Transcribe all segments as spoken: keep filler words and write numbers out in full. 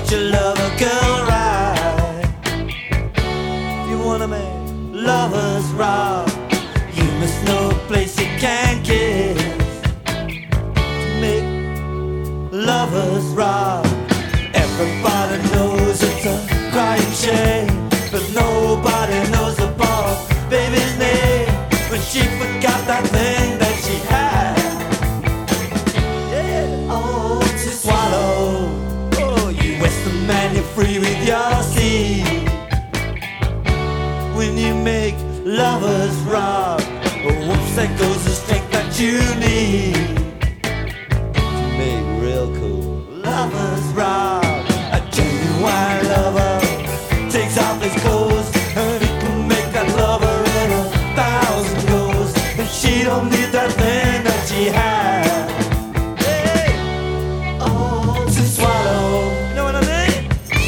treat your lover girl right. If you wanna make lovers rock, you must know a place you can kiss to make lovers rock. Everybody knows it's a crying shame, but nobody knows the poor baby's name when she forgot that thing that she had. Yeah, oh, to swallow. Oh, you Western man, you're free with your seed. When you make lovers rock, oh, whoops, there goes the strength that you need to make real cool lovers rock. A genuine lover takes off his clothes and he can make that lover in a thousand goes. And she don't need that thing that she had. Hey, oh, to swallow. You know what I mean?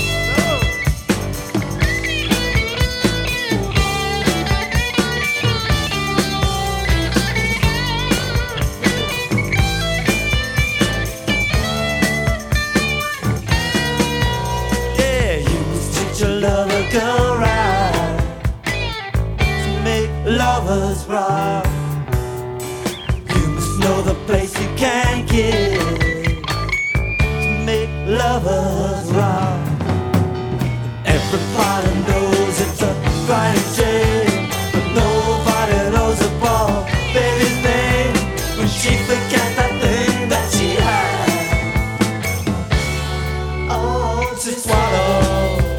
Yeah, you must treat your lover girl right to make lovers rock. You must know the place you can get to make lovers rock. Everybody knows it's a crying shame, but nobody knows the poor baby's name when she forgot that thing that she had. Oh, to swallow.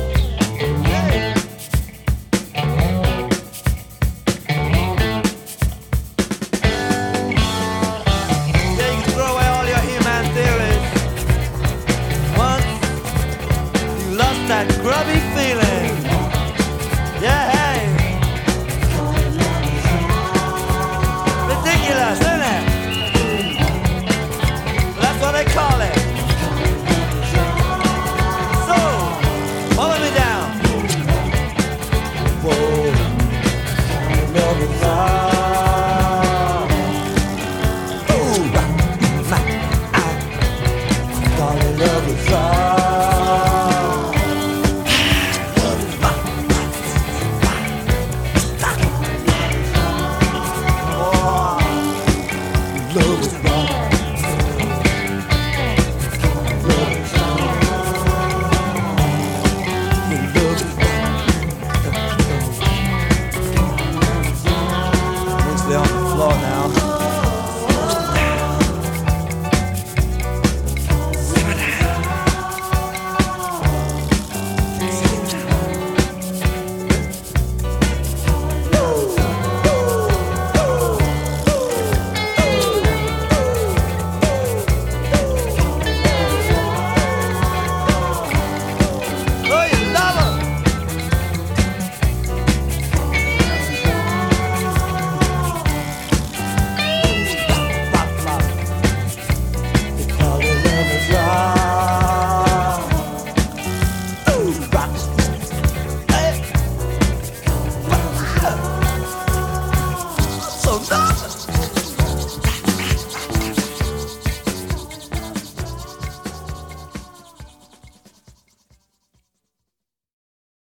Yeah, you can throw away all your human theories. Once you lost that grubby feeling. Yeah, hey. Ridiculous, isn't it? That's what they call it. So, follow me down. Whoa, love is all. Ooh, my, I call it love is all.